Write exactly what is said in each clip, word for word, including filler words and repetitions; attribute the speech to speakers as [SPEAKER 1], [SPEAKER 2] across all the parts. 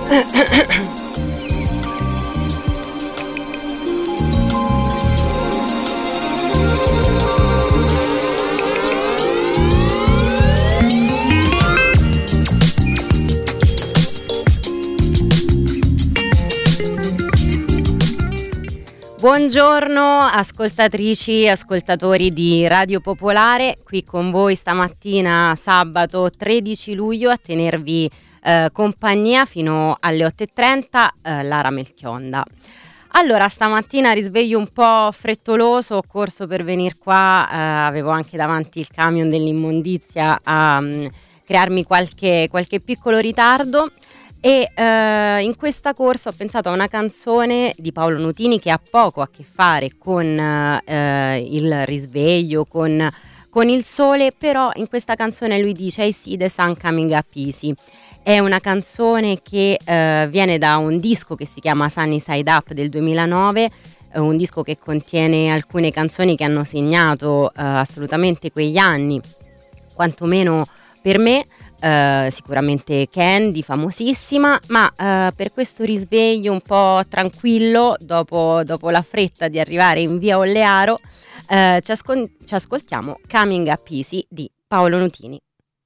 [SPEAKER 1] Buongiorno ascoltatrici, ascoltatori di Radio Popolare, qui con voi stamattina sabato tredici luglio a tenervi eh, compagnia fino alle otto e trenta, eh, Lara Melchionda. Allora, stamattina risveglio un po' frettoloso, ho corso per venire qua, eh, avevo anche davanti il camion dell'immondizia a um, crearmi qualche, qualche piccolo ritardo. E eh, in questa corsa ho pensato a una canzone di Paolo Nutini che ha poco a che fare con eh, il risveglio, con, con il sole, però in questa canzone lui dice I see the sun coming up easy. È una canzone che eh, viene da un disco che si chiama Sunny Side Up del duemilanove, eh, un disco che contiene alcune canzoni che hanno segnato eh, assolutamente quegli anni, quantomeno per me. Uh, sicuramente Candy, famosissima, ma uh, per questo risveglio un po' tranquillo dopo, dopo la fretta di arrivare in via Ollearo, uh, ci, ascol- ci ascoltiamo Coming Up Easy di Paolo Nutini.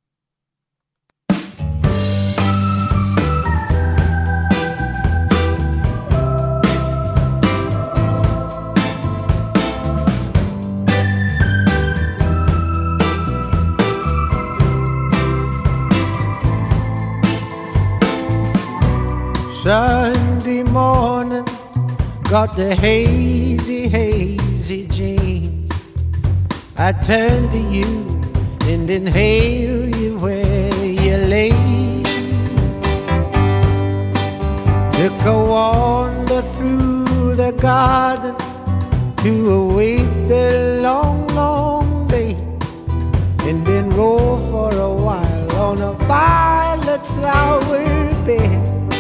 [SPEAKER 2] Sunday morning, got the hazy, hazy jeans. I turn to you and inhale you where you lay. Took a wander through the garden to await the long, long day, and then roll for a while on a violet flower bed.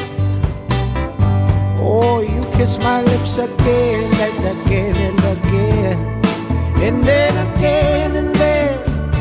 [SPEAKER 2] Oh, you kiss my lips again and again and again, and then again and then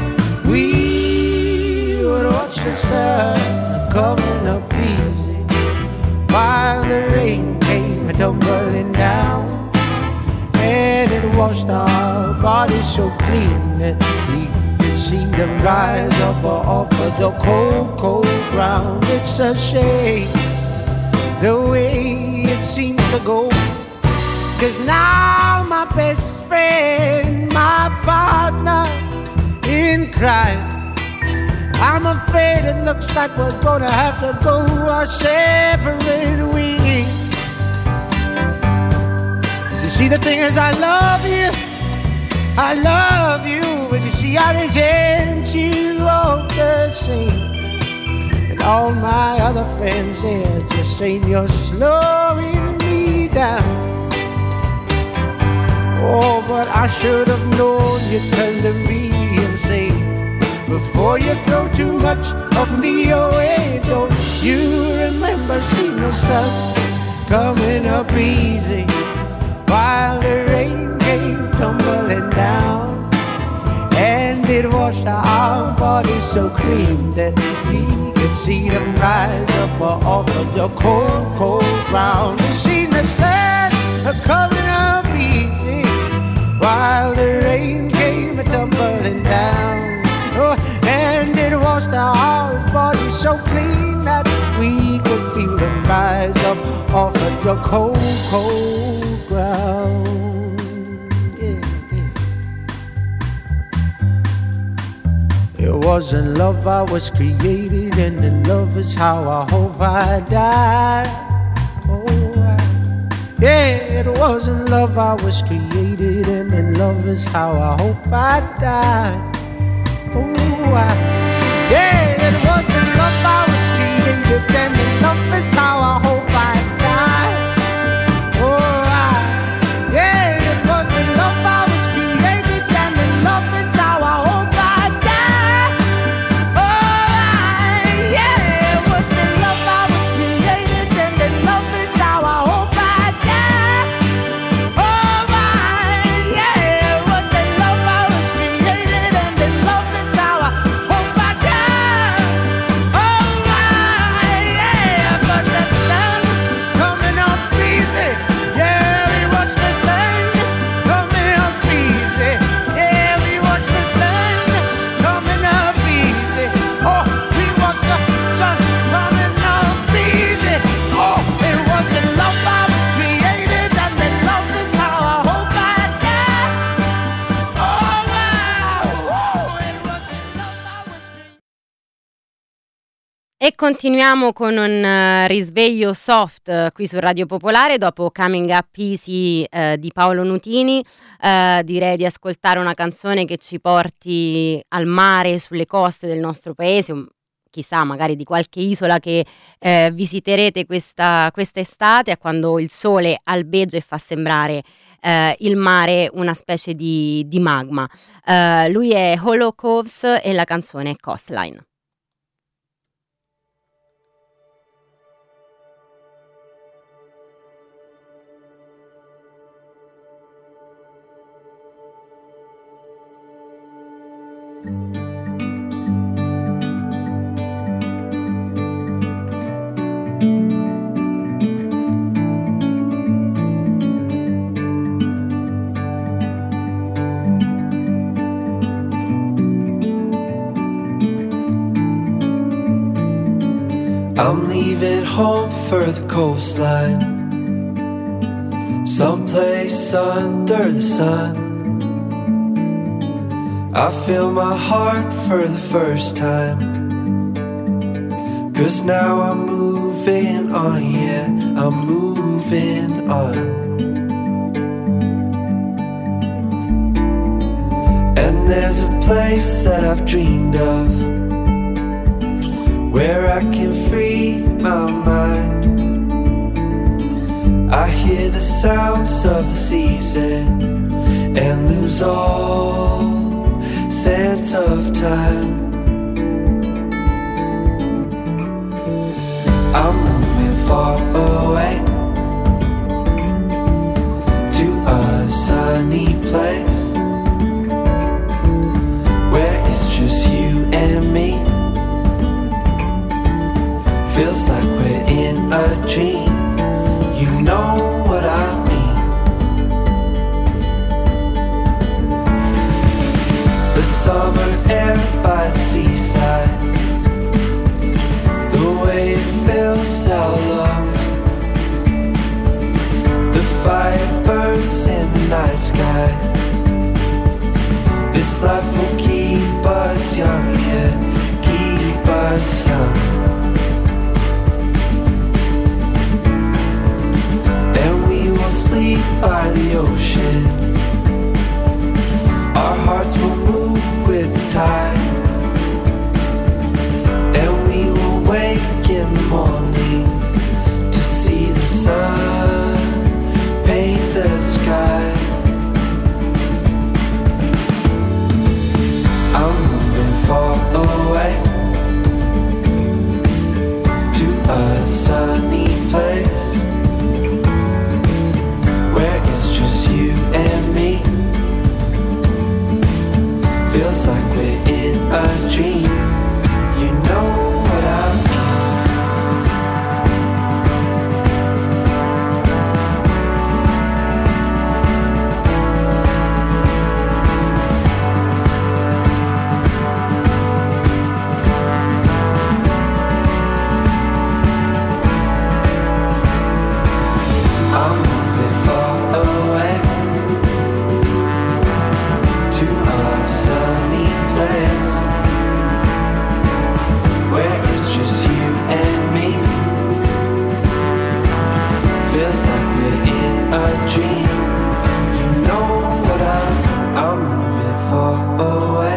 [SPEAKER 2] we would watch the sun coming up easy while the rain came tumbling down, and it washed our bodies so clean that we could see them rise up off of the cold, cold ground. It's a shame the way it seems to go, 'cause now my best friend, my partner in crime, I'm afraid it looks like we're gonna have to go our separate ways. You see, the thing is, I love you, I love you, but you see, I resent you all the same. All my other friends, they're just saying you're slowing me down. Oh, but I should have known you'd turn to me and say, before you throw too much of me away, don't you remember seeing the sun coming up easy while the rain came tumbling down, and it washed our bodies so clean that we could see them rise up off of the cold, cold ground. You seen the sun coming up easy while the rain came tumbling down. Oh, and it washed our bodies so clean that we could feel them rise up off of the cold, cold ground. It wasn't love I was created, and in love is how I hope I die. Oh, I, yeah, it wasn't love I was created, and in love is how I hope I die. Oh, I, yeah, it wasn't love I was created, and in love is how I hope I die. Oh, I, yeah, it wasn't love I was created, and in love is how I hope I die. The
[SPEAKER 1] E continuiamo con un uh, risveglio soft uh, qui su Radio Popolare. Dopo Coming Up Easy uh, di Paolo Nutini, uh, direi di ascoltare una canzone che ci porti al mare, sulle coste del nostro paese, um, chissà, magari di qualche isola che uh, visiterete questa quest'estate, a quando il sole albeggia e fa sembrare uh, il mare una specie di, di magma. Uh, lui è Hollow Coves e la canzone è Coastline.
[SPEAKER 3] I'm leaving home for the coastline, someplace under the sun. I feel my heart for the first time, 'cause now I'm moving on, yeah, I'm moving on. And there's a place that I've dreamed of, where I can free my mind. I hear the sounds of the season and lose all sense of time. I'm moving far away to a sunny place where it's just you and me. Feels like we're in a dream, you know what I mean. The summer air by the seaside, the way it fills our lungs, the fire burns in the night sky. This life will keep us young, yeah, keep us young. Sleep by the ocean, our hearts will move with the tide, and we will wake in the morning to see the sun paint the sky. I'm moving far away to a sunny place where it's just you and me. Feels like we're in a dream, you know what I mean. I'm moving far away to a sunny place where it's just you and me. Feels like we're in a dream, you know what I mean. I'm moving far away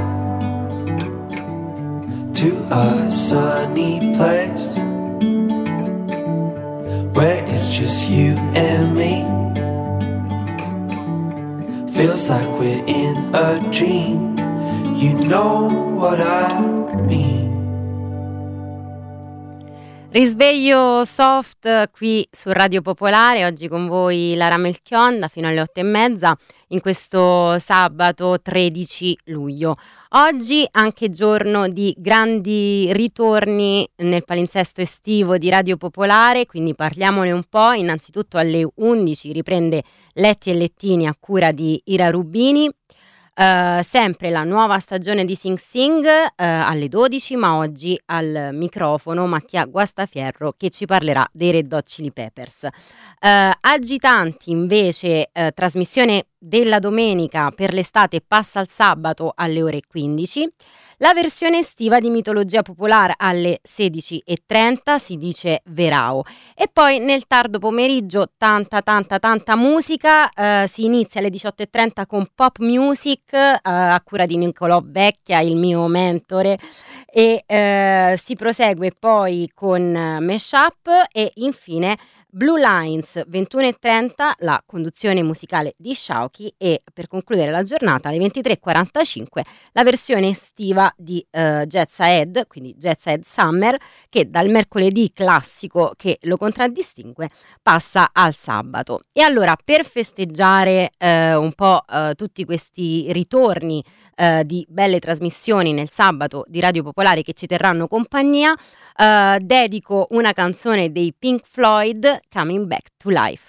[SPEAKER 3] to a sunny place where it's just you and me. Feels like we're in a dream, you know what I mean.
[SPEAKER 1] Risveglio soft qui su Radio Popolare, oggi con voi Lara Melchionda fino alle otto e mezza in questo sabato tredici luglio. Oggi anche giorno di grandi ritorni nel palinsesto estivo di Radio Popolare, quindi parliamone un po'. Innanzitutto alle undici riprende Letti e Lettini a cura di Ira Rubini. Uh, sempre la nuova stagione di Sing Sing uh, alle dodici, ma oggi al microfono Mattia Guastafierro che ci parlerà dei Red Hot Chili Peppers. Uh, agitanti invece, uh, trasmissione della domenica per l'estate passa al sabato alle ore quindici. La versione estiva di Mitologia Popolare alle sedici e trenta, si dice Verao. E poi nel tardo pomeriggio tanta tanta tanta musica, eh, si inizia alle diciotto e trenta con Pop Music eh, a cura di Niccolò Vecchia, il mio mentore, e eh, si prosegue poi con eh, Mashup e infine Blue Lines ventuno e trenta, la conduzione musicale di Sciauchi, e per concludere la giornata alle ventitré e quarantacinque la versione estiva di uh, Jazz Ahead, quindi Jazz Ahead Summer, che dal mercoledì classico che lo contraddistingue passa al sabato. E allora, per festeggiare uh, un po' uh, tutti questi ritorni uh, di belle trasmissioni nel sabato di Radio Popolare che ci terranno compagnia, Uh, dedico una canzone dei Pink Floyd, Coming Back to Life.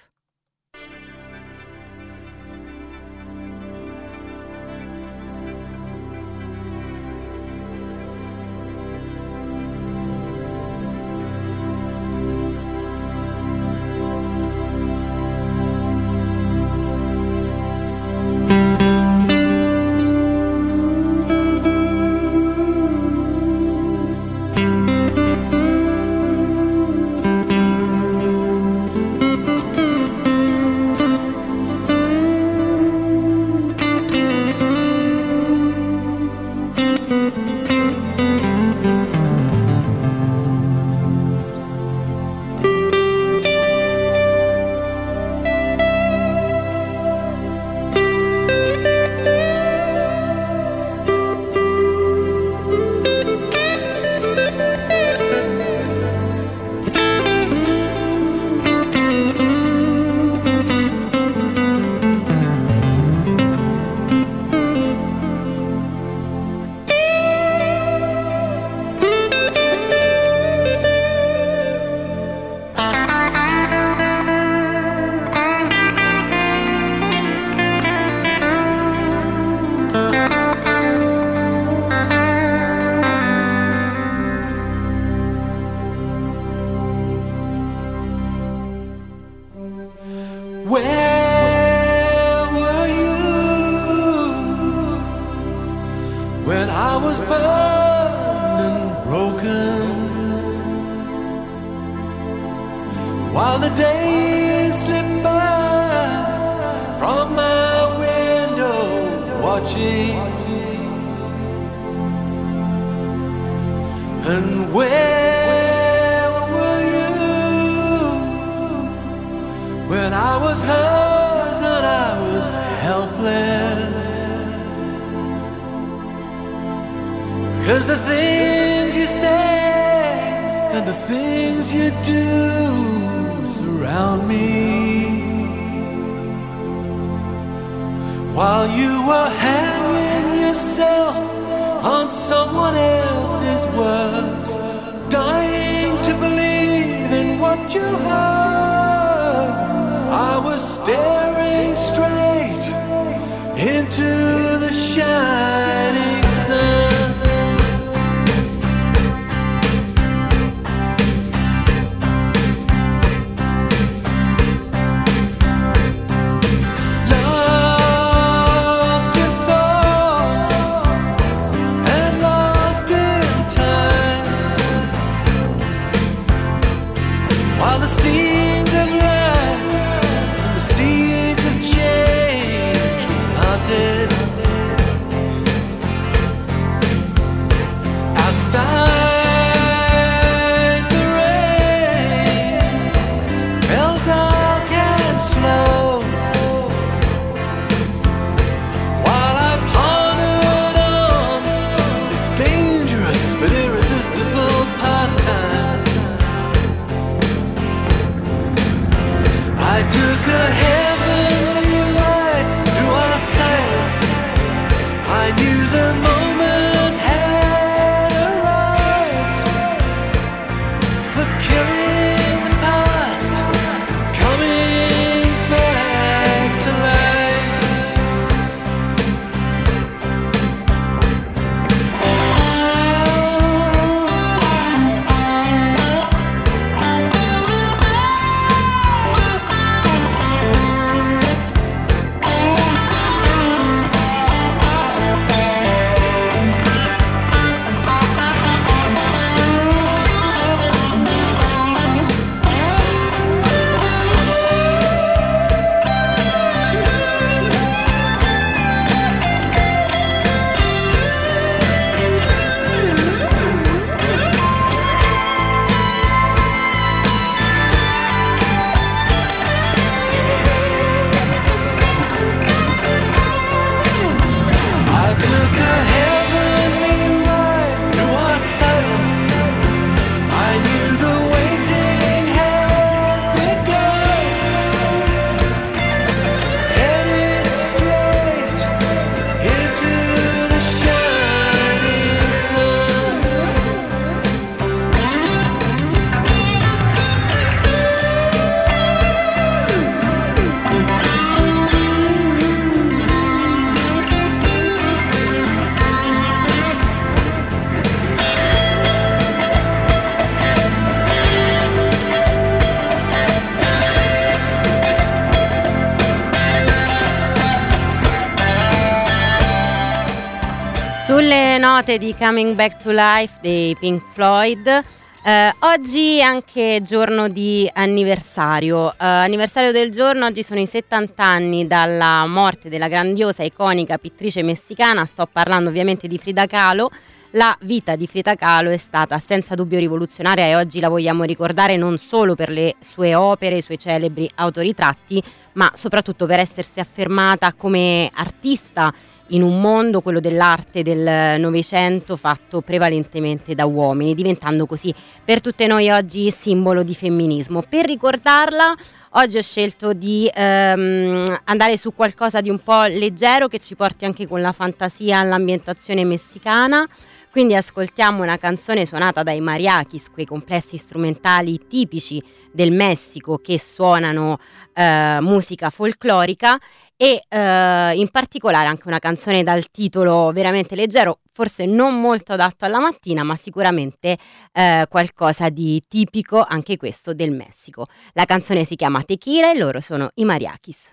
[SPEAKER 1] le note di Coming Back to Life dei Pink Floyd. Eh, oggi è anche giorno di anniversario, eh, anniversario del giorno. Oggi sono i settanta anni dalla morte della grandiosa, iconica pittrice messicana. Sto parlando ovviamente di Frida Kahlo. La vita di Frida Kahlo è stata senza dubbio rivoluzionaria e oggi la vogliamo ricordare non solo per le sue opere, i suoi celebri autoritratti, ma soprattutto per essersi affermata come artista in un mondo, quello dell'arte del Novecento, fatto prevalentemente da uomini, diventando così per tutte noi oggi simbolo di femminismo. Per ricordarla, oggi ho scelto di ehm, andare su qualcosa di un po' leggero che ci porti anche con la fantasia all'ambientazione messicana. Quindi ascoltiamo una canzone suonata dai mariachis, quei complessi strumentali tipici del Messico che suonano eh, musica folclorica, e eh, in particolare anche una canzone dal titolo veramente leggero, forse non molto adatto alla mattina, ma sicuramente eh, qualcosa di tipico anche questo del Messico. La canzone si chiama Tequila e loro sono i mariachis.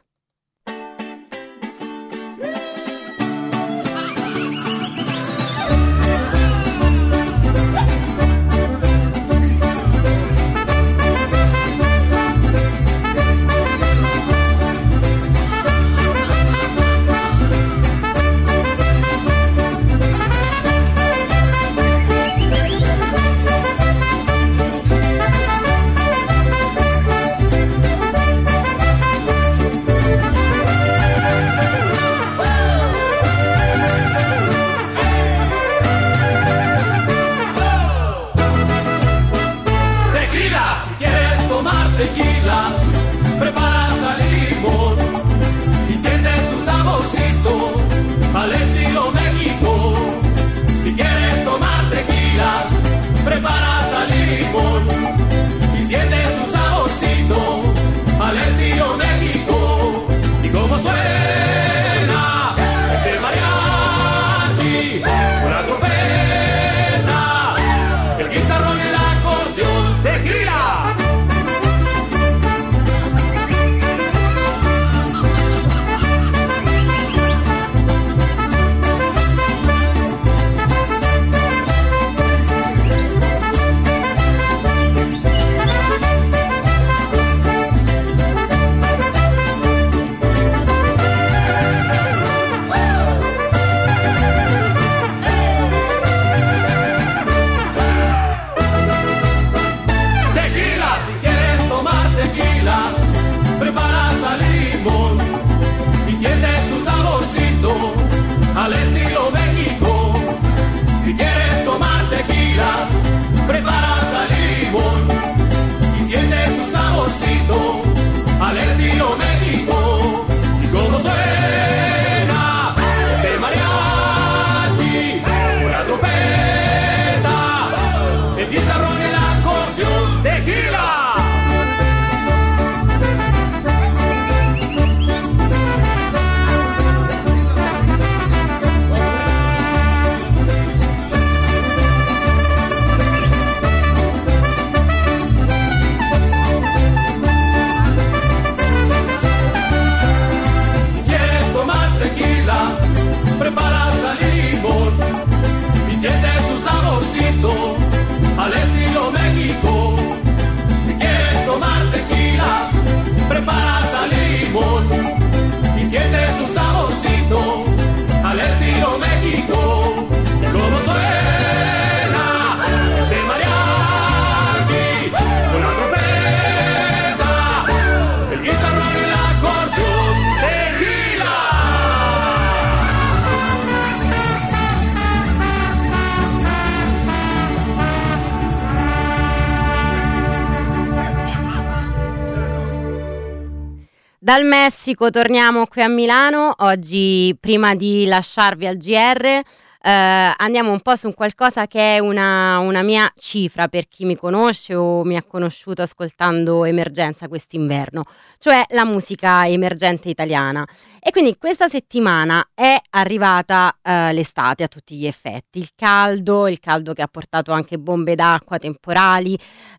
[SPEAKER 1] Dal Messico torniamo qui a Milano. Oggi, prima di lasciarvi al G R, eh, andiamo un po' su qualcosa che è una, una mia cifra per chi mi conosce o mi ha conosciuto ascoltando Emergenza quest'inverno, cioè la musica emergente italiana. E quindi questa settimana è arrivata eh, l'estate a tutti gli effetti, il caldo, il caldo che ha portato anche bombe d'acqua, temporali,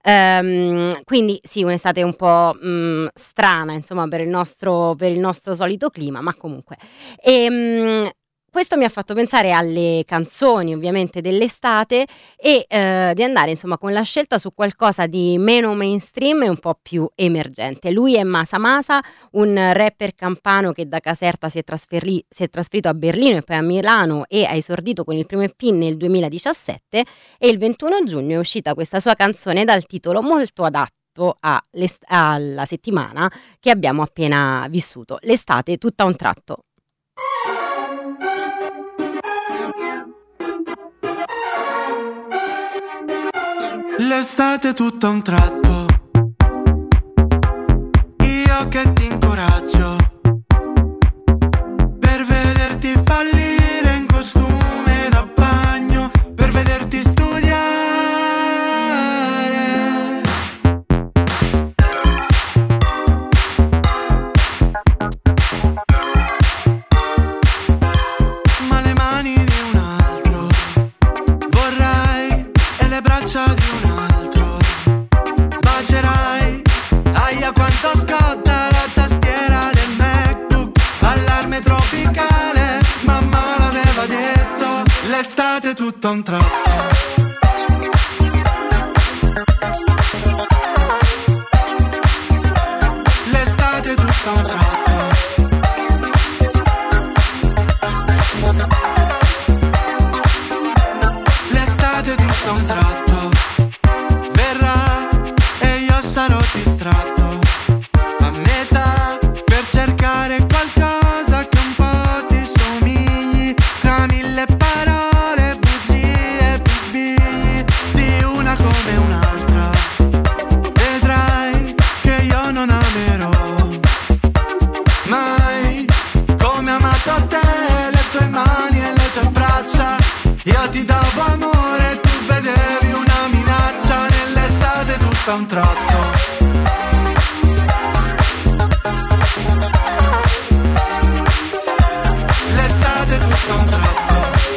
[SPEAKER 1] ehm, quindi sì, un'estate un po' mh, strana, insomma, per il nostro, per il nostro solito clima, ma comunque. E, mh, questo mi ha fatto pensare alle canzoni ovviamente dell'estate e eh, di andare insomma con la scelta su qualcosa di meno mainstream e un po' più emergente. Lui è Masa Masa, un rapper campano che da Caserta si è, trasferi- si è trasferito a Berlino e poi a Milano e ha esordito con il primo E P nel duemiladiciassette, e il ventuno giugno è uscita questa sua canzone dal titolo molto adatto alla settimana che abbiamo appena vissuto, l'estate tutta a un tratto.
[SPEAKER 3] L'estate tutta a un tratto, io che ti incoraggio per vederti fallire in costume da bagno, per vederti studiare. Ma le mani di un altro vorrai e le braccia di un altro bacerai. Aia quanto scotta la tastiera del MacBook, allarme tropicale, mamma l'aveva detto, l'estate tutta a un tratto. L'estate tutta a un tratto. L'estate tutta a un tratto verrà e io sarò distratto a metà per cercare qualcosa che un po' ti somigli, tra mille parole, bugie, bisbigli, di una come un'altra. Vedrai che io non amerò mai come amato te, le tue mani e le tue braccia. Io ti davo amore, tu vedevi una minaccia nell'estate tutta a un tratto. L'estate tutta a un tratto.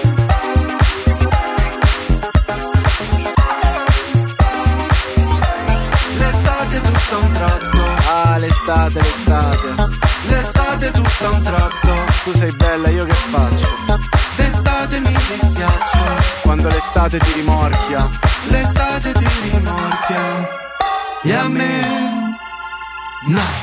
[SPEAKER 3] L'estate tutta a un tratto.
[SPEAKER 4] Ah, l'estate, l'estate.
[SPEAKER 3] L'estate tutta a un tratto.
[SPEAKER 4] Tu sei bella, io che faccio?
[SPEAKER 3] D'estate mi dispiaccio.
[SPEAKER 4] Quando l'estate ti rimorchia.
[SPEAKER 3] L'estate ti rimorchia. E a me no.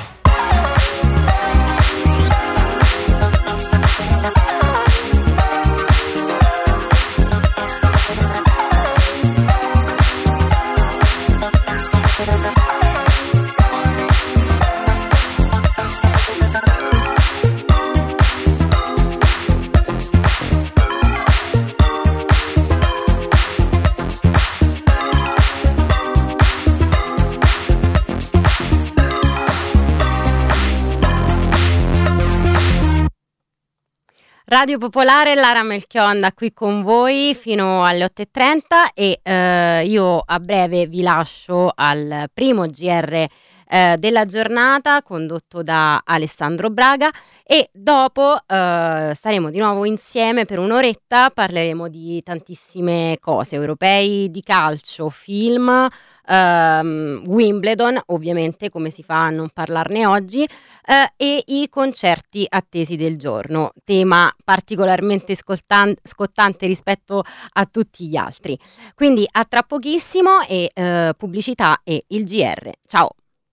[SPEAKER 1] Radio Popolare, Lara Melchionda qui con voi fino alle otto e trenta e eh, io a breve vi lascio al primo G R eh, della giornata condotto da Alessandro Braga e dopo eh, saremo di nuovo insieme per un'oretta, parleremo di tantissime cose, europei di calcio, film, Um, Wimbledon, ovviamente, come si fa a non parlarne oggi, uh, e i concerti attesi del giorno, tema particolarmente scoltan- scottante rispetto a tutti gli altri. Quindi a tra pochissimo e uh, pubblicità e il G R. Ciao!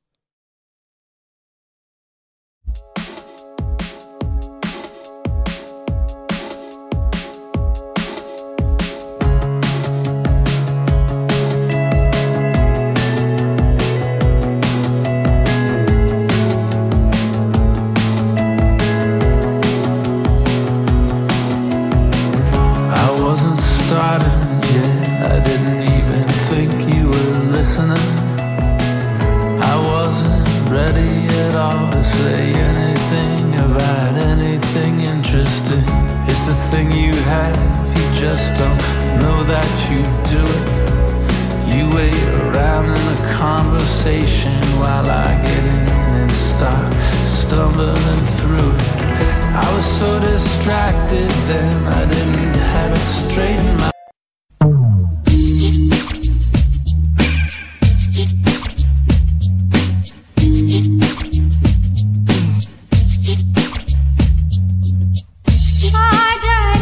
[SPEAKER 5] I didn't even think you were listening. I wasn't ready at all to say anything about anything interesting. It's the thing you have, you just don't know that you do it. You wait around in a conversation while I get in and start stumbling through it. I was so distracted then, I didn't have it straight in my
[SPEAKER 6] I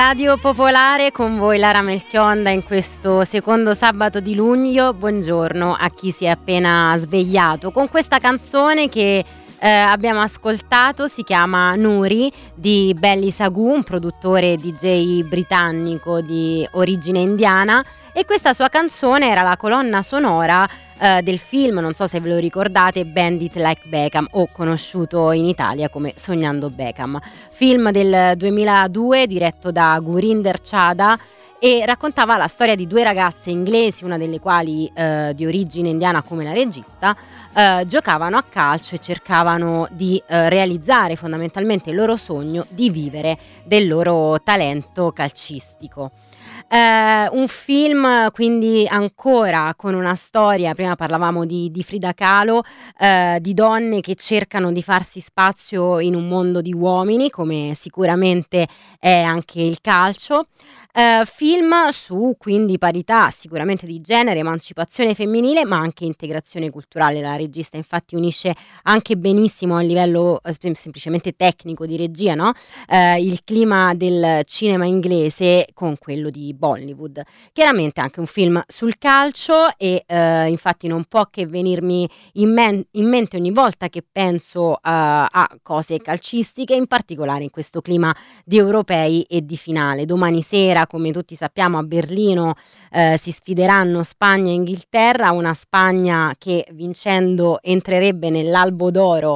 [SPEAKER 1] Radio Popolare, con voi Lara Melchionda in questo secondo sabato di luglio. Buongiorno a chi si è appena svegliato con questa canzone che eh, abbiamo ascoltato. Si chiama Nuri di Belly Sagu, un produttore D J britannico di origine indiana, e questa sua canzone era la colonna sonora Uh, del film, non so se ve lo ricordate, Bandit Like Beckham, o conosciuto in Italia come Sognando Beckham, film del duemiladue diretto da Gurinder Chadha, e raccontava la storia di due ragazze inglesi, una delle quali uh, di origine indiana come la regista. Uh, giocavano a calcio e cercavano di uh, realizzare fondamentalmente il loro sogno di vivere del loro talento calcistico. Uh, un film quindi ancora con una storia, prima parlavamo di, di Frida Kahlo, uh, di donne che cercano di farsi spazio in un mondo di uomini, come sicuramente è anche il calcio. Uh, film su quindi parità sicuramente di genere, emancipazione femminile, ma anche integrazione culturale. La regista infatti unisce anche benissimo a livello eh, semplicemente tecnico di regia, no? uh, il clima del cinema inglese con quello di Bollywood. Chiaramente anche un film sul calcio, e uh, infatti non può che venirmi in, men- in mente ogni volta che penso uh, a cose calcistiche, in particolare in questo clima di europei e di finale. Domani sera, come tutti sappiamo, a Berlino eh, si sfideranno Spagna e Inghilterra, una Spagna che vincendo entrerebbe nell'albo d'oro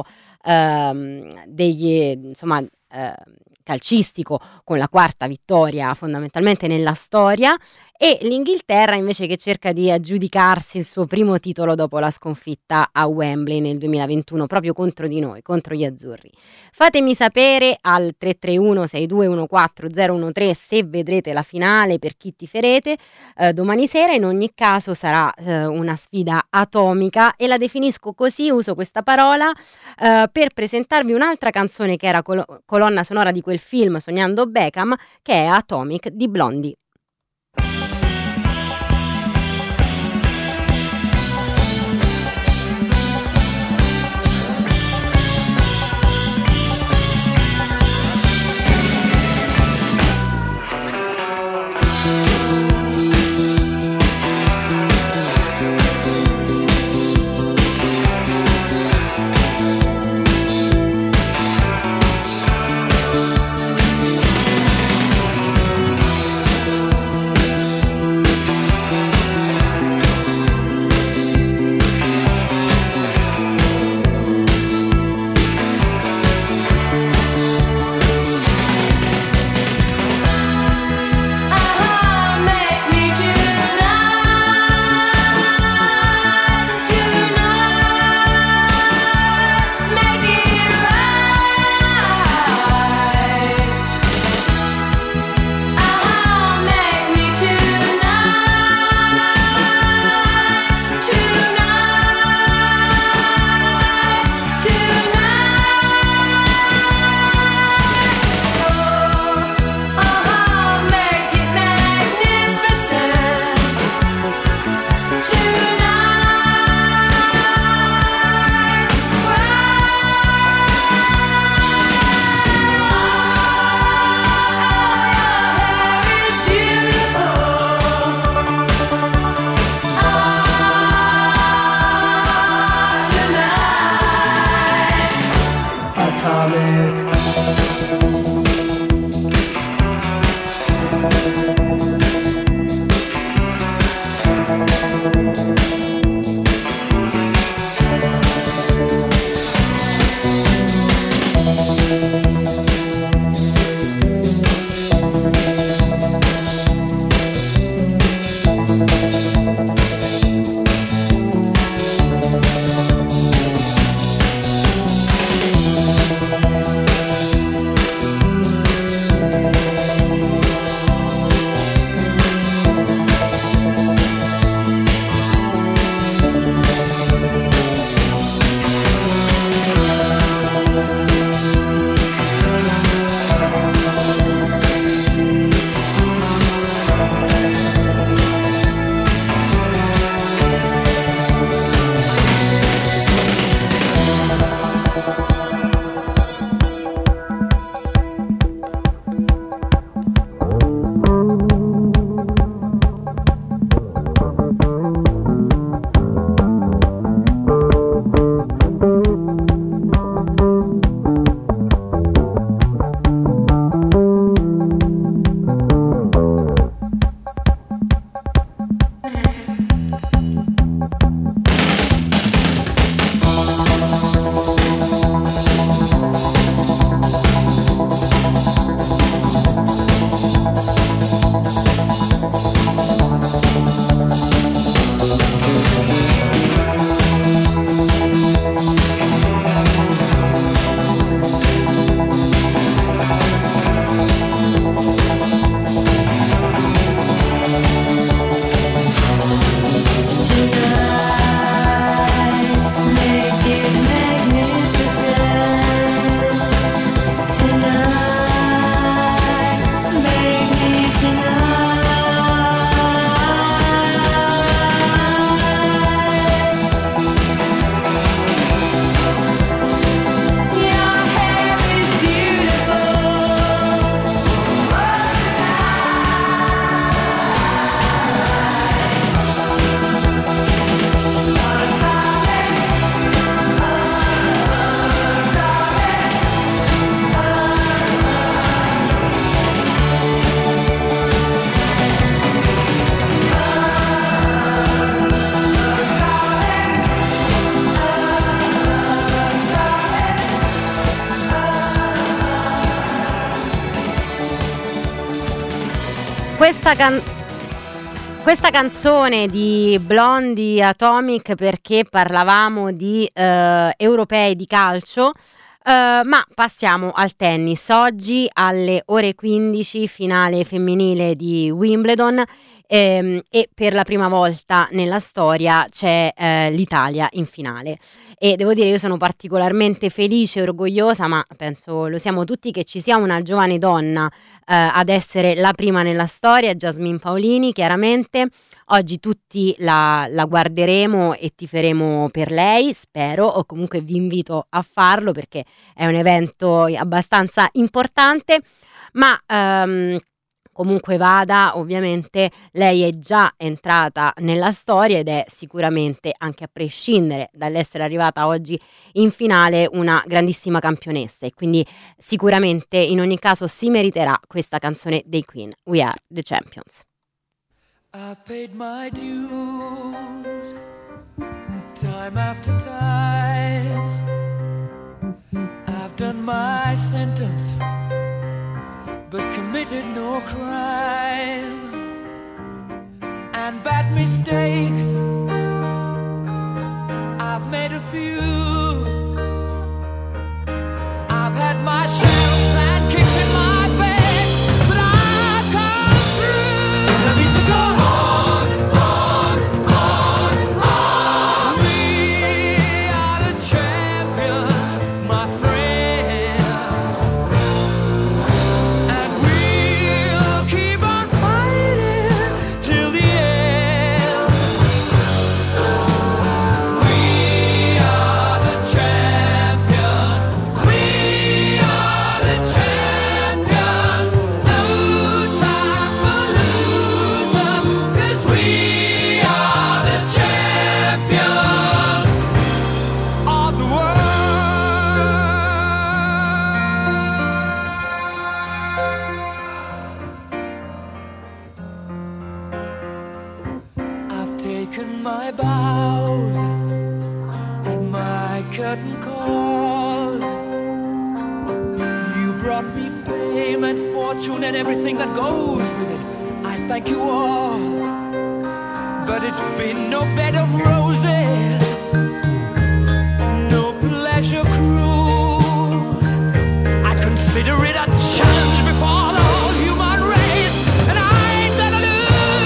[SPEAKER 1] ehm, degli, insomma, eh, calcistico, con la quarta vittoria fondamentalmente nella storia, e l'Inghilterra invece che cerca di aggiudicarsi il suo primo titolo dopo la sconfitta a Wembley nel duemilaventuno proprio contro di noi, contro gli azzurri. Fatemi sapere al tre tre uno sei due uno quattro zero uno tre se vedrete la finale, per chi tiferete eh, domani sera. In ogni caso sarà eh, una sfida atomica, e la definisco così, uso questa parola eh, per presentarvi un'altra canzone che era col- colonna sonora di quel film Sognando Beckham, che è Atomic di Blondie. questa can- questa canzone di Blondie Atomic, perché parlavamo di eh, europei di calcio, eh, ma passiamo al tennis. Oggi alle ore quindici finale femminile di Wimbledon, ehm, e per la prima volta nella storia c'è eh, l'Italia in finale. E devo dire, io sono particolarmente felice e orgogliosa, ma penso lo siamo tutti, che ci sia una giovane donna eh, ad essere la prima nella storia, Jasmine Paolini. Chiaramente oggi tutti la, la guarderemo e tiferemo per lei, spero, o comunque vi invito a farlo perché è un evento abbastanza importante, ma ehm, comunque vada, ovviamente lei è già entrata nella storia ed è sicuramente, anche a prescindere dall'essere arrivata oggi in finale, una grandissima campionessa, e quindi sicuramente in ogni caso si meriterà questa canzone dei Queen, We Are the Champions.
[SPEAKER 6] I've paid my dues time after time. I've done my sentence but committed no crime, and bad mistakes I've made a few. I've had my share of sand kicked in my face, but I've come through. Let me to go on, on, on, on. We are the champions, my friends. My bows and my curtain calls. You brought me fame and fortune and everything that goes with it. I thank you all, but it's been no bed of roses, no pleasure cruise. I consider it a challenge before the whole human race, and I ain't gonna lose.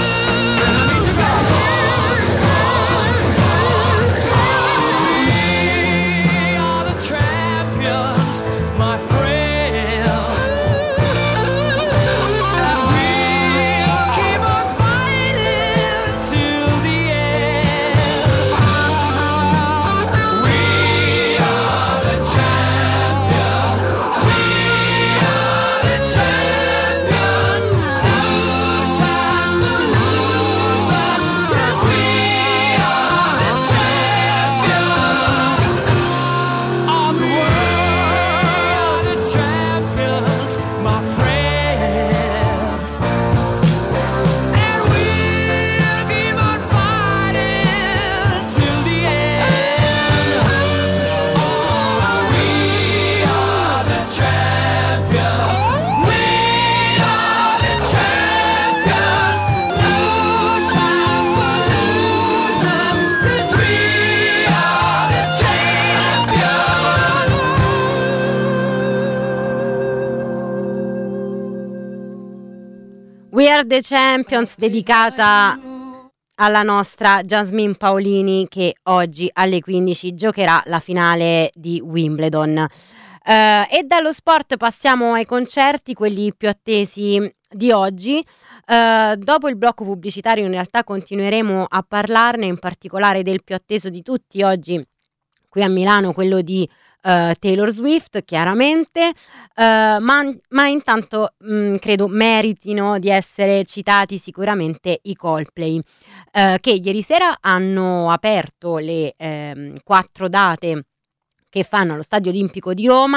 [SPEAKER 1] We Are the Champions, dedicata alla nostra Jasmine Paolini, che oggi alle quindici giocherà la finale di Wimbledon. Uh, e dallo sport passiamo ai concerti, quelli più attesi di oggi. Uh, dopo il blocco pubblicitario in realtà continueremo a parlarne, in particolare del più atteso di tutti oggi qui a Milano, quello di Uh, Taylor Swift, chiaramente, uh, ma, ma intanto mh, credo meritino di essere citati sicuramente i Coldplay, uh, che ieri sera hanno aperto le ehm, quattro date che fanno allo Stadio Olimpico di Roma,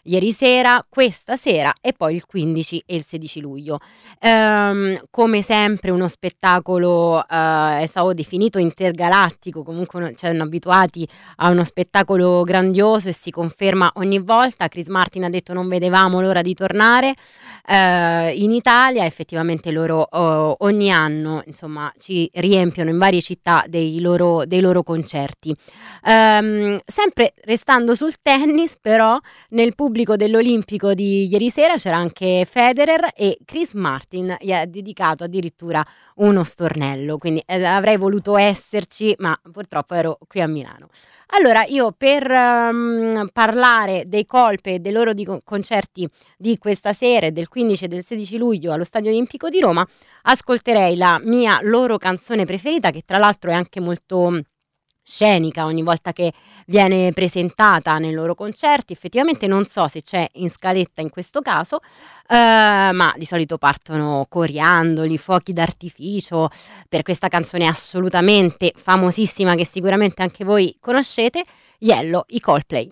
[SPEAKER 1] ieri sera, questa sera e poi il quindici e il sedici luglio. Ehm, come sempre uno spettacolo eh, è stato definito intergalattico, comunque no, ci hanno abituati a uno spettacolo grandioso e si conferma ogni volta. Chris Martin ha detto non vedevamo l'ora di tornare eh, in Italia, effettivamente loro oh, ogni anno insomma ci riempiono in varie città dei loro, dei loro concerti. Ehm, sempre restando sul tennis, però nel pubblico dell'Olimpico di ieri sera c'era anche Federer e Chris Martin gli ha dedicato addirittura uno stornello, quindi eh, avrei voluto esserci, ma purtroppo ero qui a Milano. Allora io per um, parlare dei Colpe e dei loro di concerti di questa sera e del quindici e del sedici luglio allo Stadio Olimpico di Roma ascolterei la mia loro canzone preferita, che tra l'altro è anche molto scenica ogni volta che viene presentata nei loro concerti. Effettivamente non so se c'è in scaletta in questo caso, eh, ma di solito partono coriandoli, fuochi d'artificio per questa canzone assolutamente famosissima che sicuramente anche voi conoscete, Yellow, i Coldplay.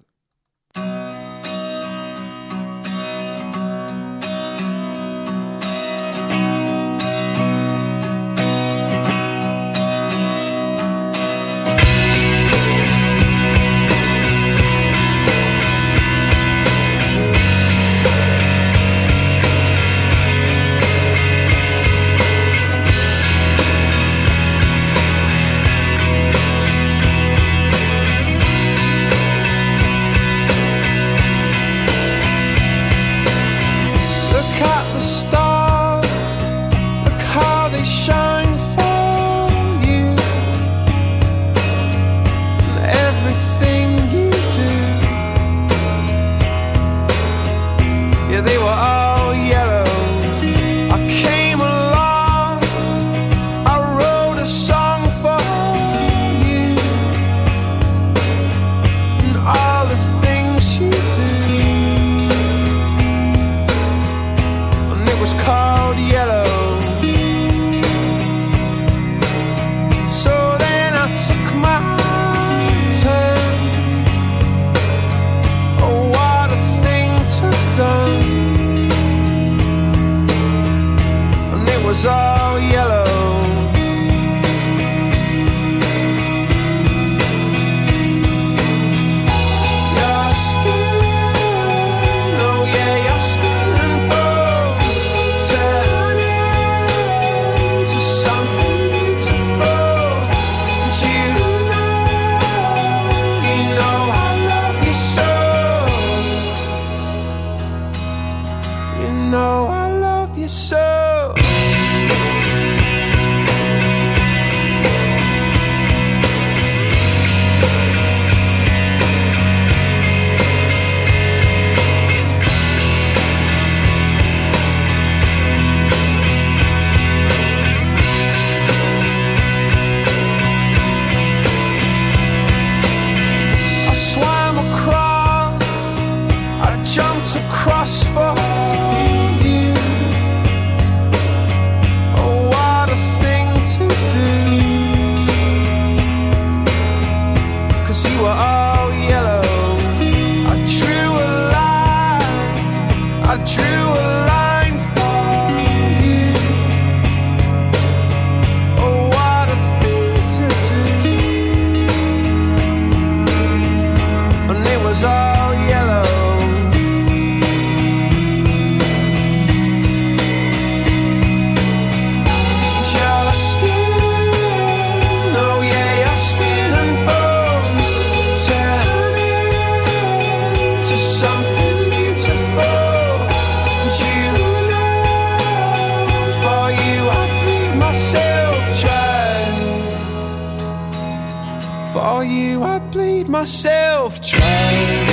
[SPEAKER 7] Myself trying.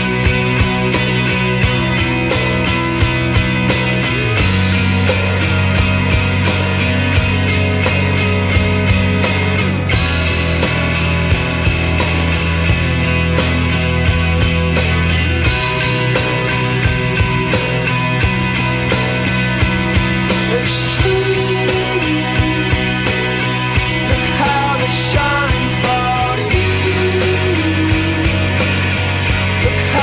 [SPEAKER 7] It's true. Look how they shine for you. Look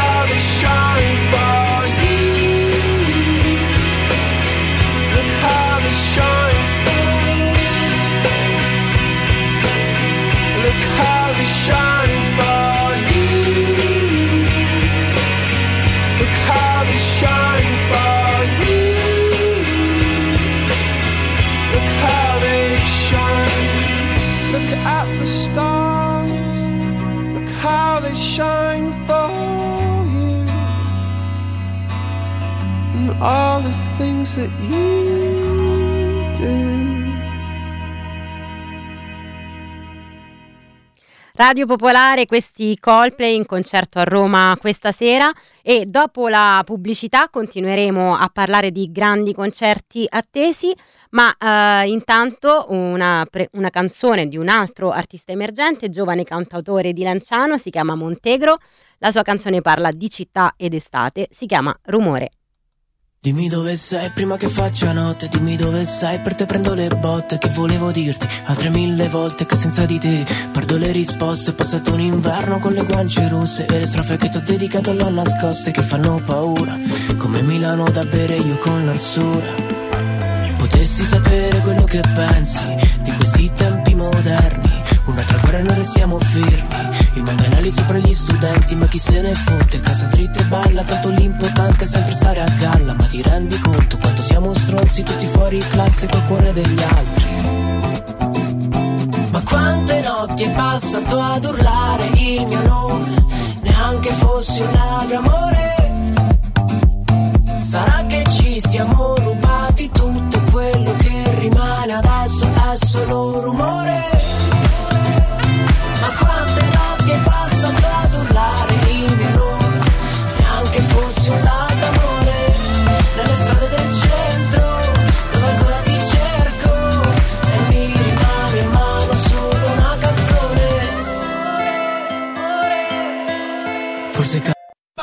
[SPEAKER 7] Look at the stars, look how they shine for you, and all the things that you do.
[SPEAKER 1] Radio Popolare, questi Coldplay in concerto a Roma questa sera, e dopo la pubblicità continueremo a parlare di grandi concerti attesi, ma eh, intanto una, pre- una canzone di un altro artista emergente, giovane cantautore di Lanciano, si chiama Montegro. La sua canzone parla di città ed estate, si chiama Rumore.
[SPEAKER 8] Dimmi dove sei prima che faccia notte, dimmi dove sei, per te prendo le botte che volevo dirti altre mille volte che senza di te perdo le risposte. Ho passato un inverno con le guance rosse e le strofe che t'ho dedicato l'ho nascoste, che fanno paura come Milano da bere io con l'arsura. Potessi sapere quello che pensi di questi tempi moderni, un'altra guerra e noi restiamo fermi, i manganelli sopra gli studenti, ma chi se ne fotte, casa dritta e balla, tanto l'importante è sempre stare a galla. Ma ti rendi conto quanto siamo stronzi tutti fuori classe col cuore degli altri? Ma quante notti hai passato ad urlare il mio nome, neanche fossi un ladro amore. Sarà che ci siamo rubati tutto quello che rimane, adesso è solo rumore. Ma quante notti hai passato ad urlare il mio nome, neanche fossi un ladro amore, nelle strade del centro dove ancora ti cerco e mi rimane in mano solo una canzone. Forse ca-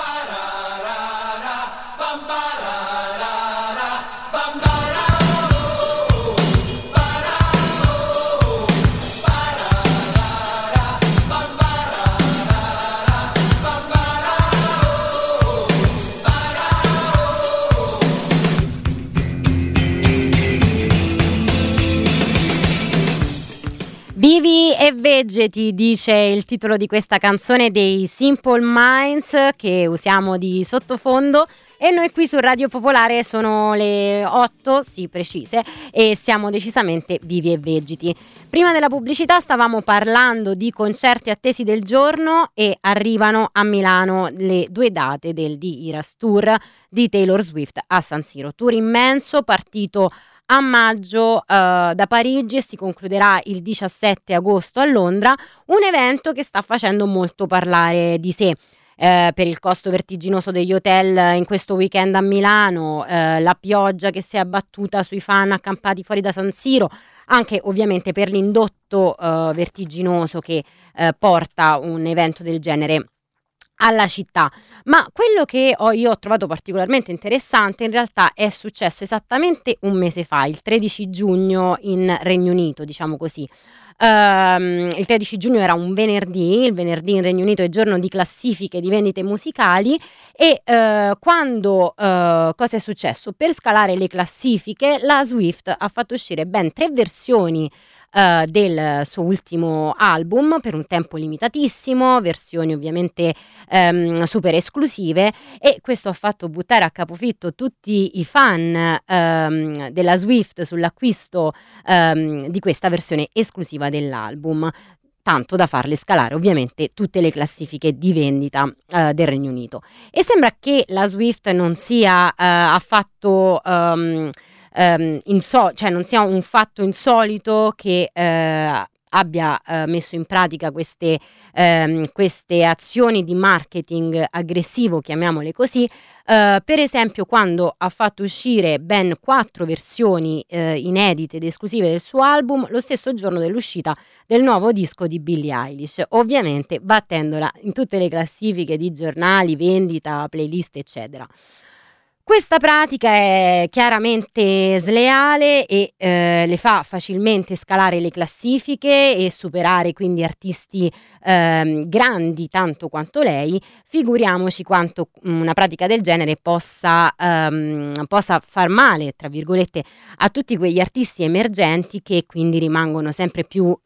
[SPEAKER 1] Vivi e vegeti, dice il titolo di questa canzone dei Simple Minds, che usiamo di sottofondo, e noi qui su Radio Popolare sono le otto, sì precise, e siamo decisamente vivi e vegeti. Prima della pubblicità stavamo parlando di concerti attesi del giorno e arrivano a Milano le due date del The Eras Tour di Taylor Swift a San Siro. Tour immenso, partito a maggio eh, da Parigi e si concluderà il diciassette agosto a Londra, un evento che sta facendo molto parlare di sé. Eh, per il costo vertiginoso degli hotel in questo weekend a Milano, eh, la pioggia che si è abbattuta sui fan accampati fuori da San Siro, anche ovviamente per l'indotto eh, vertiginoso che eh, porta un evento del genere alla città. Ma quello che ho, io ho trovato particolarmente interessante in realtà è successo esattamente un mese fa, il tredici giugno in Regno Unito, diciamo così. Um, il tredici giugno era un venerdì, il venerdì in Regno Unito è giorno di classifiche di vendite musicali e uh, quando uh, cosa è successo? Per scalare le classifiche la Swift ha fatto uscire ben tre versioni Uh, del suo ultimo album per un tempo limitatissimo, versioni ovviamente um, super esclusive, e questo ha fatto buttare a capofitto tutti i fan um, della Swift sull'acquisto um, di questa versione esclusiva dell'album, tanto da farle scalare ovviamente tutte le classifiche di vendita uh, del Regno Unito. E sembra che la Swift non sia uh, affatto um, Um, inso- cioè non sia un fatto insolito che uh, abbia uh, messo in pratica queste, um, queste azioni di marketing aggressivo, chiamiamole così, uh, per esempio quando ha fatto uscire ben quattro versioni uh, inedite ed esclusive del suo album lo stesso giorno dell'uscita del nuovo disco di Billie Eilish, ovviamente battendola in tutte le classifiche di giornali, vendita, playlist eccetera. Questa pratica è chiaramente sleale e eh, le fa facilmente scalare le classifiche e superare quindi artisti eh, grandi tanto quanto lei. Figuriamoci quanto una pratica del genere possa, ehm, possa far male, tra virgolette, a tutti quegli artisti emergenti che quindi rimangono sempre più eh,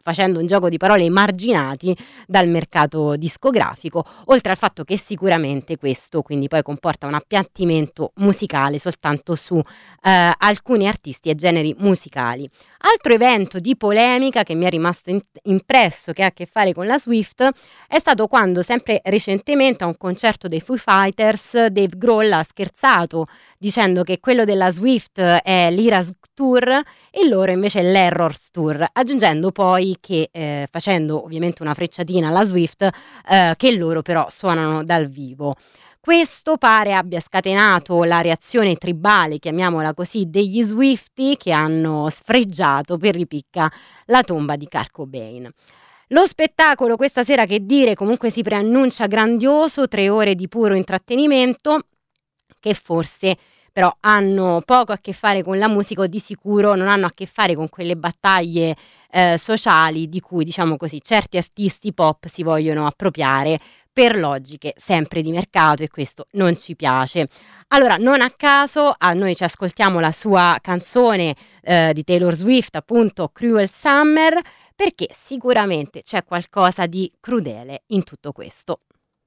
[SPEAKER 1] facendo un gioco di parole emarginati dal mercato discografico, oltre al fatto che sicuramente questo quindi poi comporta un appiattimento musicale soltanto su eh, alcuni artisti e generi musicali. Altro evento di polemica che mi è rimasto in- impresso, che ha a che fare con la Swift, è stato quando sempre recentemente a un concerto dei Foo Fighters Dave Grohl ha scherzato dicendo che quello della Swift è l'Eras Tour e loro invece l'Errors Tour, aggiungendo poi che eh, facendo ovviamente una frecciatina alla Swift eh, che loro però suonano dal vivo. Questo pare abbia scatenato la reazione tribale, chiamiamola così, degli Swiftie, che hanno sfregiato per ripicca la tomba di Kurt Cobain. Lo spettacolo questa sera, che dire, comunque si preannuncia grandioso, tre ore di puro intrattenimento che forse però hanno poco a che fare con la musica, o di sicuro non hanno a che fare con quelle battaglie eh, sociali di cui, diciamo così, certi artisti pop si vogliono appropriare per logiche sempre di mercato, e questo non ci piace. Allora, non a caso a noi ci ascoltiamo la sua canzone eh, di Taylor Swift, appunto Cruel Summer, perché sicuramente c'è qualcosa di crudele in tutto questo.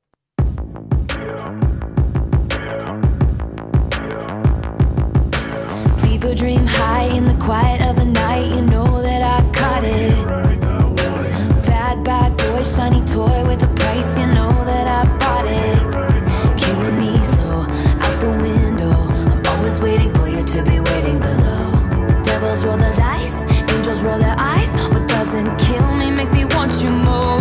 [SPEAKER 9] People dream high in the quiet of the night, you know that I caught it. Bad, bad boy, shiny toy with a price, you know that I bought it. Killing me slow, out the window, I'm always waiting for you to be waiting below. Devils roll the dice, angels roll their eyes, what doesn't kill me makes me want you more.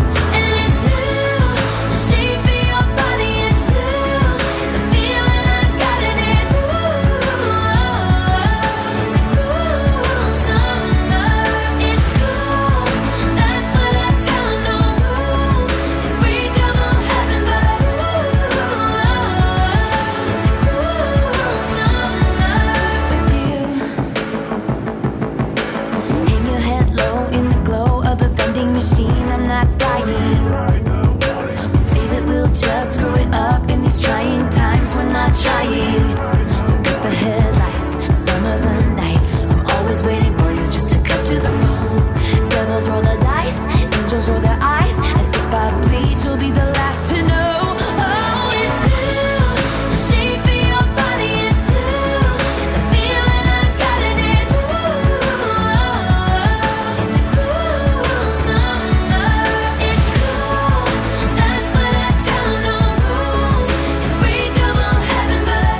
[SPEAKER 9] Machine, I'm not dying. We say that we'll just screw it up in these trying times, we're not trying. So get the headlights, summer's a knife, I'm always waiting for you just to cut to the bone. Devils roll the dice, angels roll their eyes, and if I bleed, you'll be the last to know. Oh, it's blue, the shape of your body is blue, the feeling I got it is blue. It's a cruel summer, it's cool, that's what I tell them, no rules, unbreakable heaven, but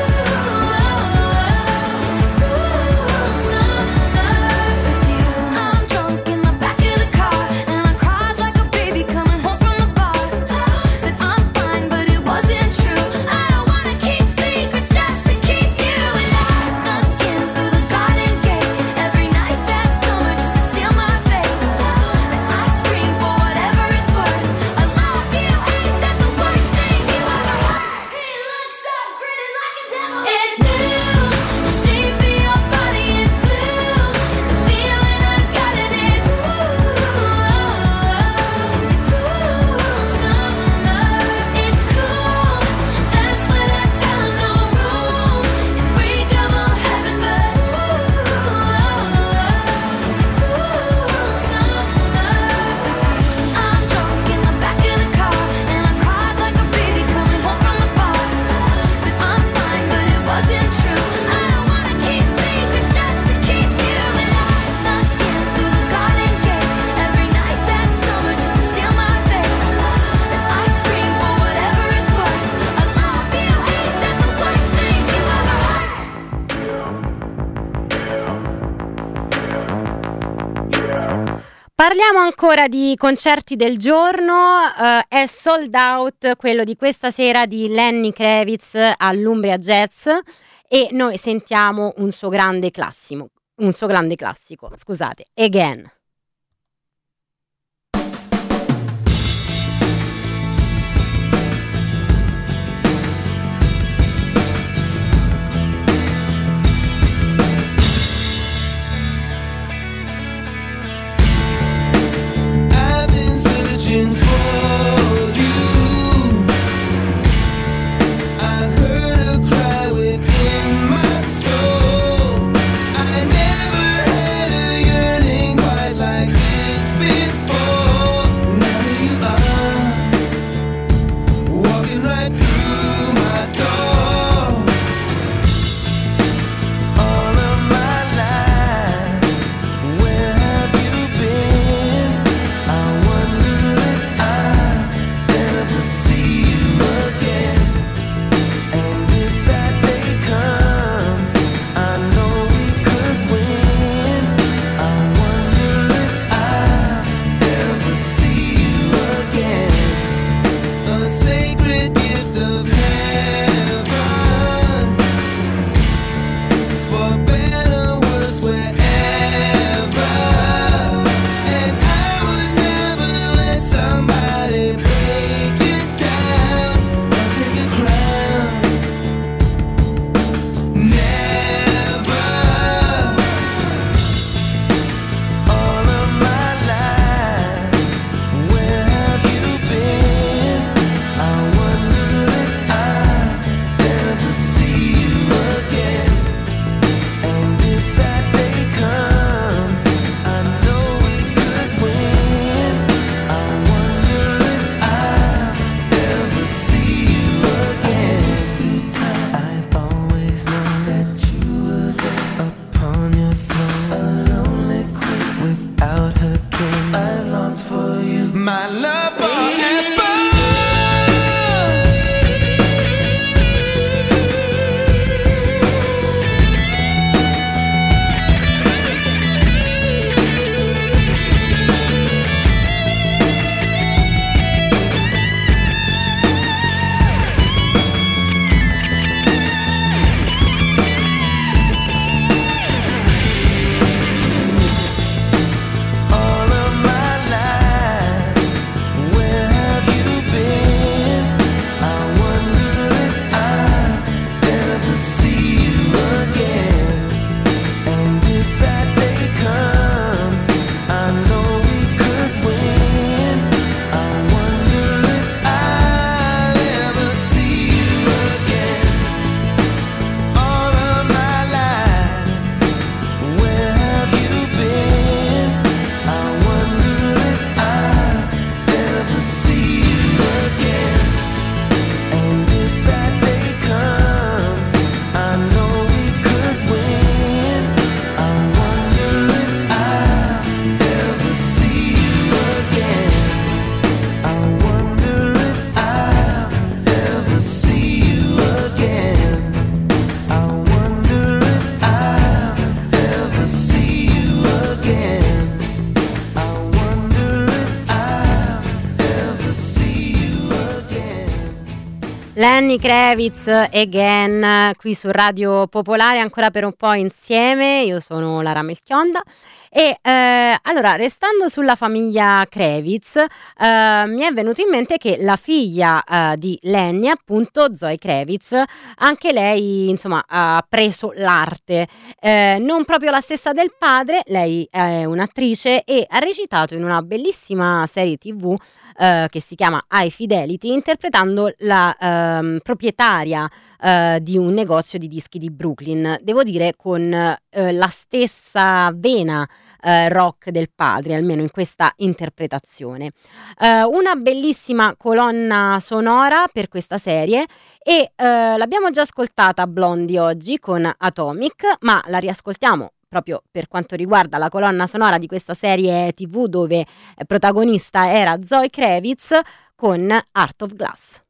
[SPEAKER 9] ooh, it's a cruel summer with you. I'm drunk in the back of the car, and I cried like a baby coming home from the bar. Said I'm fine, but it wasn't true. I don't wanna keep secrets just to keep you. And I snuck in through the garden gate every night that summer just to seal my fate. Then I scream for whatever it's worth. I love you, ain't that the worst thing you ever heard? He looks up, grinning like a devil. It's blue, the shape of your body is blue, the feeling I got it is blue. It's a cruel summer, it's cool, that's what I tell them, no rules, unbreakable heaven, but ooh, it's a cruel summer. I'm drunk in the back of the car, and I cried like a baby coming home from the bar. Said I'm fine, but it wasn't true. I don't wanna keep secrets just to keep you. And I snuck in through the garden gate every night that summer just to seal my fate. Then I scream for whatever it's worth. I love you, ain't that the worst thing you ever heard?
[SPEAKER 1] Parliamo ancora di concerti del giorno. eh, è sold out quello di questa sera di Lenny Kravitz all'Umbria Jazz, e noi sentiamo un suo grande classico, un suo grande classico, scusate, Again.
[SPEAKER 10] I've been searching for you. I heard a cry within my soul. I never had a yearning quite
[SPEAKER 1] Lenny Kravitz again qui su Radio Popolare, ancora per un po' insieme. Io sono Lara Melchionda e eh, allora, restando sulla famiglia Kravitz, eh, mi è venuto in mente che la figlia eh, di Lenny, appunto Zoe Kravitz, anche lei insomma ha preso l'arte, eh, non proprio la stessa del padre. Lei è un'attrice e ha recitato in una bellissima serie tv Uh, che si chiama High Fidelity, interpretando la um, proprietaria uh, di un negozio di dischi di Brooklyn, devo dire con uh, la stessa vena uh, rock del padre, almeno in questa interpretazione. Uh, una bellissima colonna sonora per questa serie e uh, l'abbiamo già ascoltata Blondie oggi con Atomic, ma la riascoltiamo proprio per quanto riguarda la colonna sonora di questa serie tv dove protagonista era Zoe Kravitz, con Heart of Glass.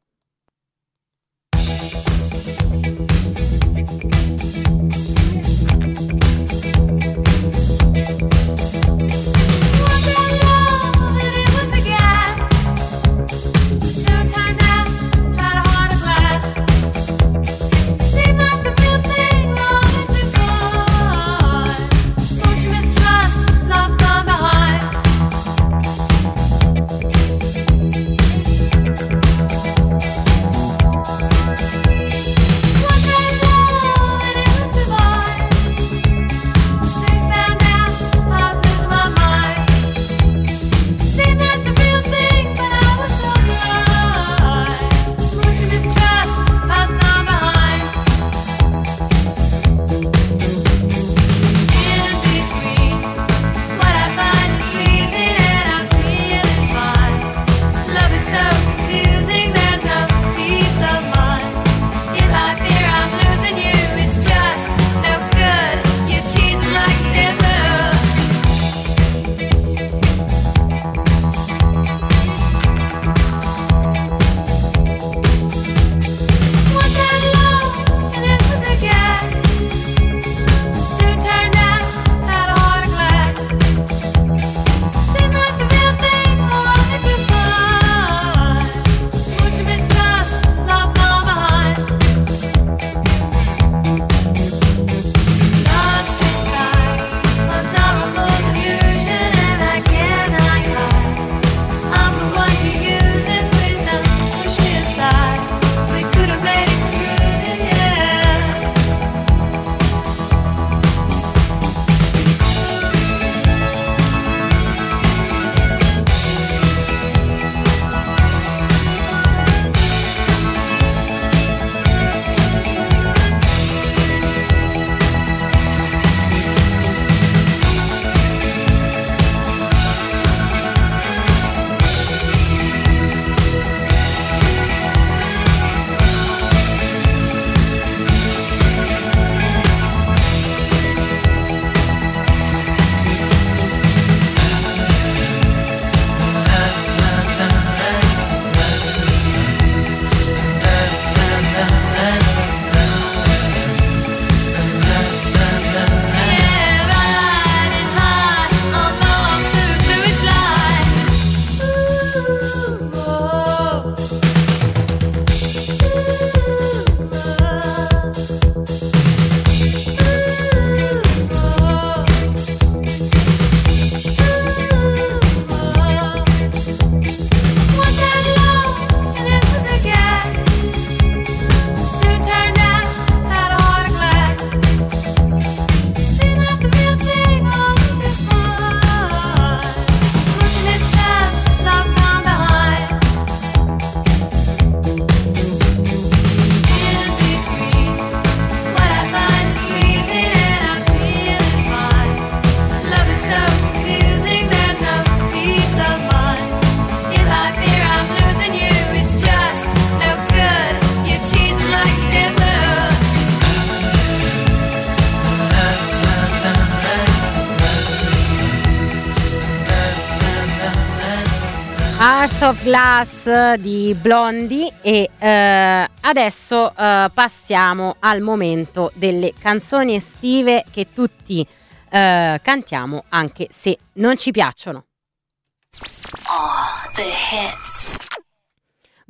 [SPEAKER 1] Heart of Glass di Blondie e eh, adesso eh, passiamo al momento delle canzoni estive che tutti eh, cantiamo anche se non ci piacciono.
[SPEAKER 11] Oh, the hits.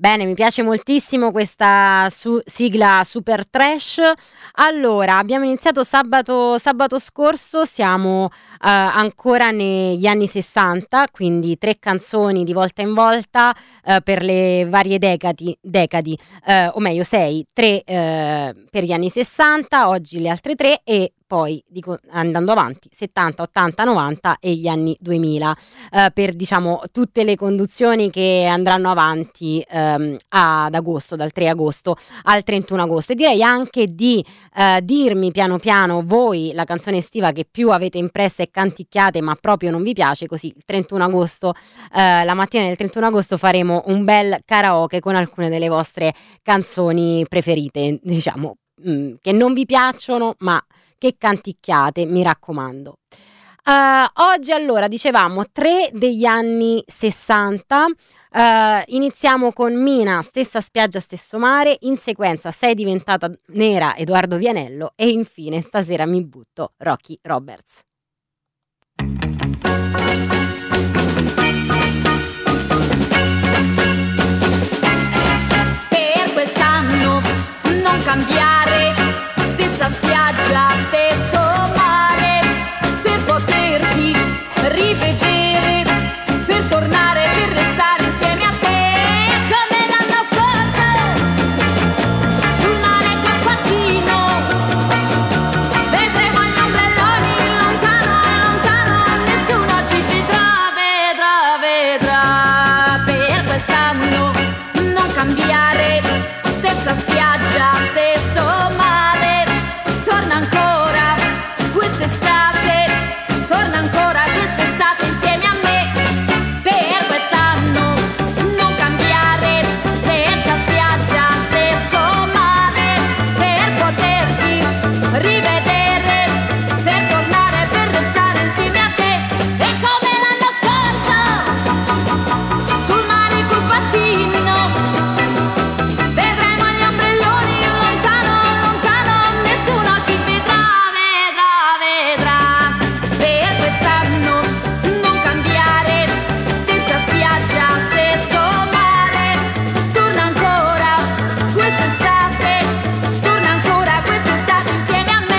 [SPEAKER 1] Bene, mi piace moltissimo questa su- sigla super trash. Allora, abbiamo iniziato sabato, sabato scorso, siamo eh, ancora negli anni sessanta, quindi tre canzoni di volta in volta eh, per le varie decadi, decadi eh, o meglio sei, tre eh, per gli anni sessanta, oggi le altre tre e poi dico, andando avanti settanta, ottanta, novanta e gli anni duemila eh, per diciamo tutte le conduzioni che andranno avanti ehm, ad agosto, dal tre agosto al trentuno agosto, e direi anche di eh, dirmi piano piano voi la canzone estiva che più avete impressa e canticchiate ma proprio non vi piace, così il trentuno agosto eh, la mattina del trentuno agosto faremo un bel karaoke con alcune delle vostre canzoni preferite, diciamo mh, che non vi piacciono ma che canticchiate, mi raccomando. Uh, oggi allora dicevamo tre degli anni sessanta, uh, iniziamo con Mina, Stessa spiaggia, stesso mare, in sequenza Sei diventata nera, Edoardo Vianello, e infine Stasera mi butto, Rocky Roberts.
[SPEAKER 11] Per quest'anno non cambiare, stessa spiaggia, stesso mare, per poterti rivedere, per tornare, per restare insieme a te, come l'anno scorso, sul mare Carpantino, vedremo gli ombrelloni lontano, lontano, nessuno ci vedrà, vedrà, vedrà, per quest'anno non cambiare, stessa spiaggia, stesso mare, torna ancora quest'estate, torna ancora quest'estate insieme a me, per quest'anno non cambiare, stessa spiaggia, stesso mare, per poterti rivedere, per tornare, per restare insieme a te, e come l'anno scorso, sul mare col pattino, vedremo gli ombrelloni lontano, lontano, nessuno ci vedrà, vedrà, vedrà, per quest'anno non cambiare, stessa spiaggia, stesso mare, torna ancora quest'estate, torna ancora quest'estate insieme a me.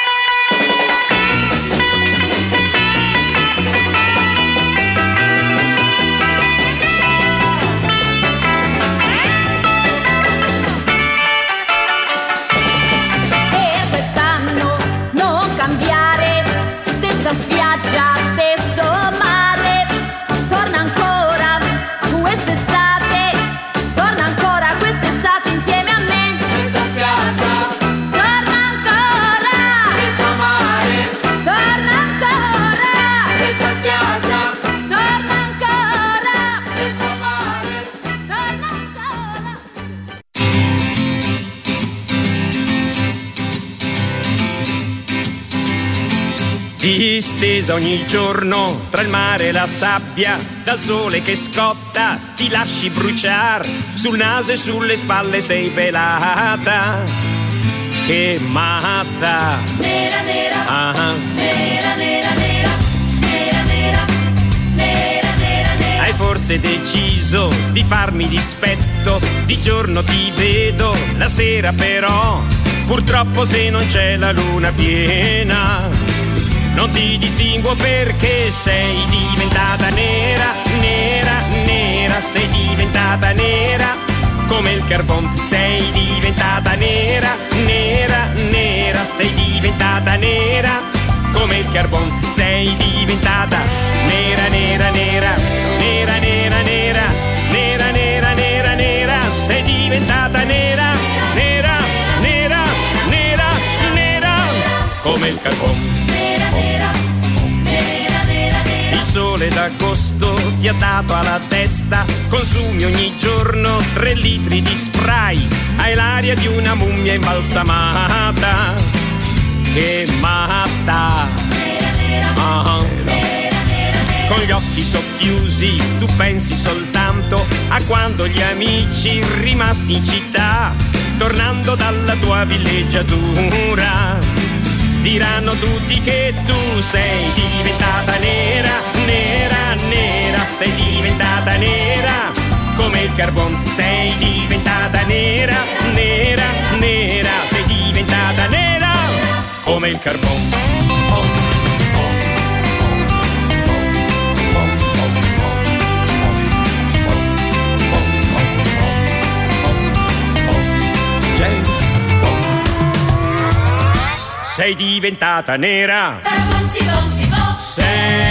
[SPEAKER 11] Per quest'anno non cambiare, stessa spiaggia, stesso mare, torna ancora quest'estate, torna ancora quest'estate insieme a me. Stessa spiaggia, torna ancora, stesso mare, torna ancora, stessa spiaggia, torna ancora, stesso mare, torna ancora.
[SPEAKER 12] Distesa ogni giorno tra il mare e la sabbia, dal sole che scotta ti lasci bruciar, sul naso e sulle spalle sei pelata, che matta.
[SPEAKER 11] Nera, nera,
[SPEAKER 12] Ah,
[SPEAKER 11] nera, nera, nera, nera, nera, nera, nera, nera.
[SPEAKER 12] hai forse deciso di farmi dispetto, di giorno ti vedo, la sera però, purtroppo se non c'è la luna piena, non ti distinguo perché sei diventata nera, nera, nera, sei diventata nera, come il carbon, sei diventata nera, nera, nera, sei diventata nera, come il carbon, sei diventata nera, nera, nera, nera, nera, nera, nera, nera, nera, nera, sei diventata nera, nera, nera, nera, nera, come il carbon. Il sole d'agosto ti ha dato alla testa, consumi ogni giorno tre litri di spray, hai l'aria di una mummia imbalsamata, che matta. Ah. Con gli occhi socchiusi tu pensi soltanto a quando gli amici rimasti in città, tornando dalla tua villeggiatura, diranno tutti che tu sei diventata nera, nera, nera, sei diventata nera, come il carbon. Sei diventata nera, nera, nera, sei diventata nera come il carbon. Sei diventata nera. Sei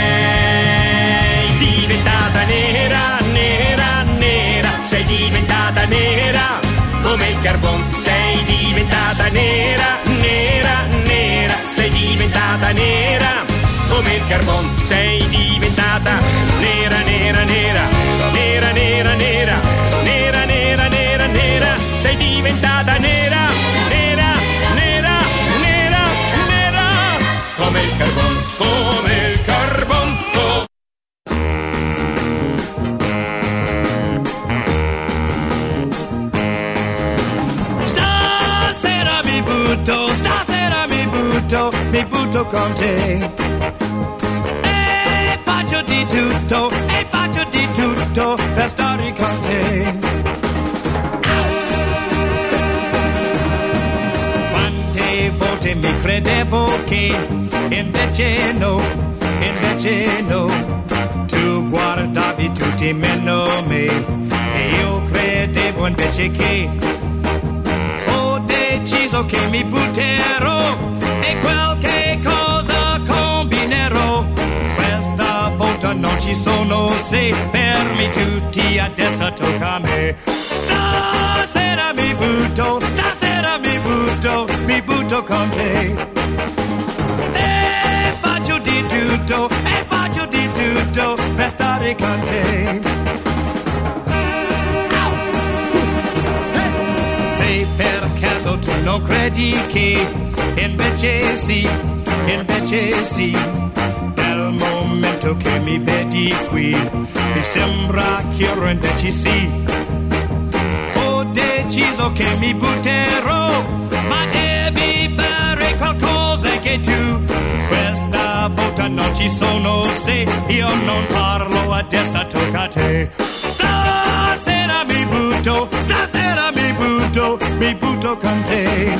[SPEAKER 12] diventata nera, nera, nera. Sei diventata nera come il carbon. Sei diventata nera, nera, nera. Sei diventata nera come il carbon. Sei diventata nera, nera, nera. Nera, nera, nera. Nera, nera, nera, nera. Sei diventata nera, nera, nera, nera, nera come il carbon, come il carbon. Oh.
[SPEAKER 13] Stasera mi butto, stasera mi butto, mi butto con te. E faccio di tutto, e faccio di tutto per stare con te. Quante volte mi credevo che invece no, invece no, tu guardavi tutti meno me, e io credevo invece che ho deciso che mi butterò e qualche cosa combinerò. Questa volta non ci sono se, fermi tutti, adesso tocca a me. Stasera mi butto, stasera mi butto, mi butto con te. E faccio di tutto, e faccio di tutto per stare con te. Se per caso tu non credi che invece sì, invece sì, dal momento che mi vedi qui mi sembra chiaro invece sì. Ho deciso che mi butterò, ma devi fare qualcosa che tu. Questa volta non ci sono se, io non parlo, adesso tocca a te. Stasera mi butto, stasera mi butto, mi butto con te.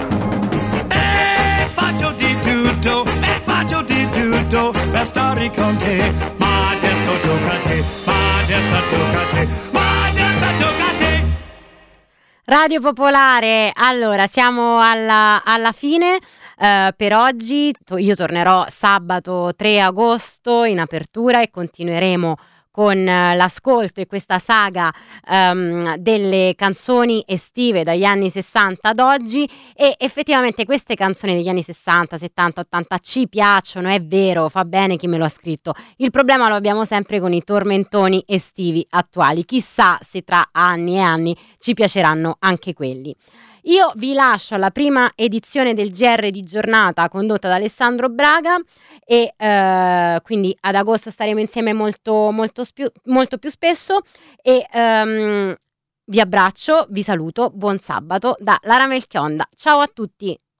[SPEAKER 13] E faccio di tutto, e faccio di tutto per stare con te. Ma adesso tocca a te, ma adesso tocca a te, ma adesso tocca a te.
[SPEAKER 1] Radio Popolare, allora siamo alla, alla fine. Uh, per oggi to- io tornerò sabato tre agosto in apertura e continueremo con uh, l'ascolto e questa saga um, delle canzoni estive dagli anni sessanta ad oggi, e effettivamente queste canzoni degli anni sessanta, settanta, ottanta ci piacciono, è vero, fa bene chi me lo ha scritto. Il problema lo abbiamo sempre con i tormentoni estivi attuali, chissà se tra anni e anni ci piaceranno anche quelli. Io vi lascio alla prima edizione del G R di giornata condotta da Alessandro Braga e eh, quindi ad agosto staremo insieme molto, molto, spiu- molto più spesso e um, vi abbraccio, vi saluto, buon sabato da Lara Melchionda. Ciao a tutti!